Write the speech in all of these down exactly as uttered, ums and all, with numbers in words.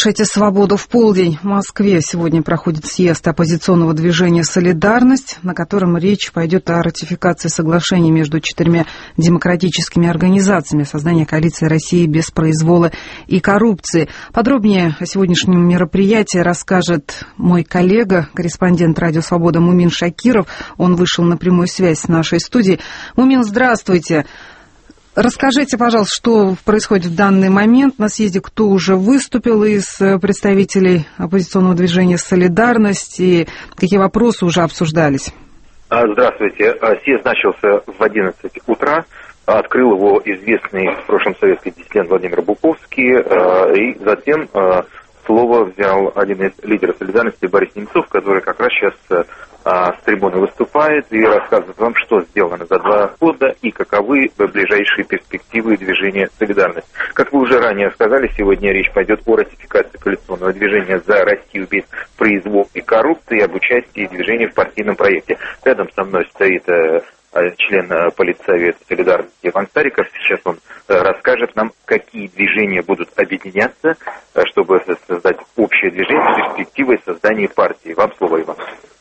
Слушайте «Свободу в полдень». В Москве сегодня проходит съезд оппозиционного движения «Солидарность», на котором речь пойдет о ратификации соглашений между четырьмя демократическими организациями о создании коалиции России без произвола и коррупции. Подробнее о сегодняшнем мероприятии расскажет мой коллега, корреспондент радио «Свобода» Мумин Шакиров. Он вышел на прямую связь с нашей студией. Мумин, здравствуйте. Расскажите, пожалуйста, что происходит в данный момент на съезде, кто уже выступил из представителей оппозиционного движения «Солидарность» и какие вопросы уже обсуждались? Здравствуйте. Съезд начался в одиннадцать утра. Открыл его известный в прошлом советский диссидент Владимир Буковский. И затем слово взял один из лидеров «Солидарности» Борис Немцов, который как раз сейчас с трибуны выступает и рассказывает вам, что сделано за два года и каковы ближайшие перспективы движения «Солидарность». Как вы уже ранее сказали, сегодня речь пойдет о ратификации коалиционного движения «За Россию без произвола и коррупции» и об участии движения в партийном проекте. Рядом со мной стоит член политсовета «Солидарности» Иван Стариков. Сейчас он расскажет нам, какие движения будут объединяться, чтобы создать общее движение с перспективой создания партии. Вам слово, Иван.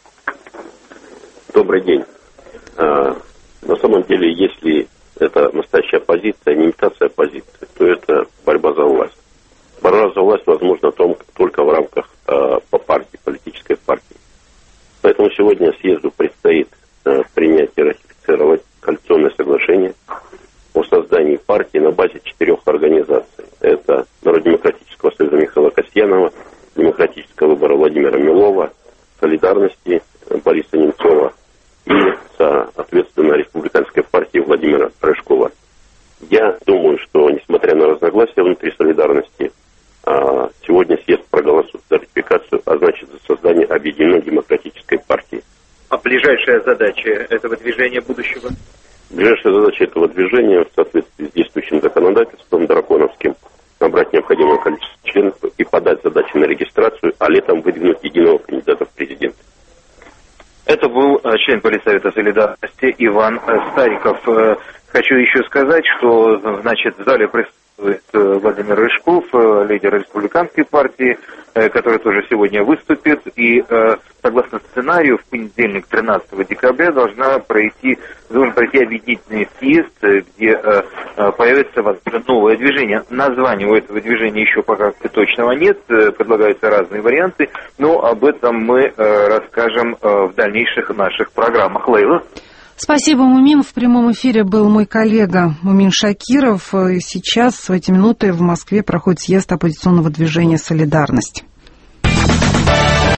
Добрый день. А, на самом деле, если это настоящая оппозиция, не имитация оппозиции, то это борьба за власть. Борьба за власть возможна только в рамках а, по партии, политической партии. Поэтому сегодня съезду предстоит а, принять и ратифицировать коалиционное соглашение о создании партии на базе четырех организаций. Это Народно-демократического союза Михаила Касьянова, Демократического выбора Владимира Милова, Солидарности Бориса Немцова и, соответственно, Республиканской партии Владимира Рыжкова. Я думаю, что, несмотря на разногласия внутри «Солидарности», сегодня съезд проголосует за ратификацию, а значит, за создание объединенной демократической партии. А ближайшая задача этого движения будущего? Ближайшая задача этого движения в соответствии с действующим законодательством драконовским набрать необходимое количество членов и подать задачи на регистрацию, а летом выдвинуть единого кандидата в президенты. Это был член политсовета «Солидарности» Иван Стариков. Хочу еще сказать, что, значит, в зале присутствует Владимир Рыжков, лидер республиканской партии, который тоже сегодня выступит. И согласно сценарию, в понедельник, тринадцатого декабря, должна пройти, должен пройти объединительный съезд, где появится, возможно, новое движение. Названия у этого движения еще пока точного нет, предлагаются разные варианты, но об этом мы расскажем в дальнейших наших программах. Лейла. Спасибо, Мумин. В прямом эфире был мой коллега Мумин Шакиров. И сейчас, в эти минуты, в Москве проходит съезд оппозиционного движения «Солидарность».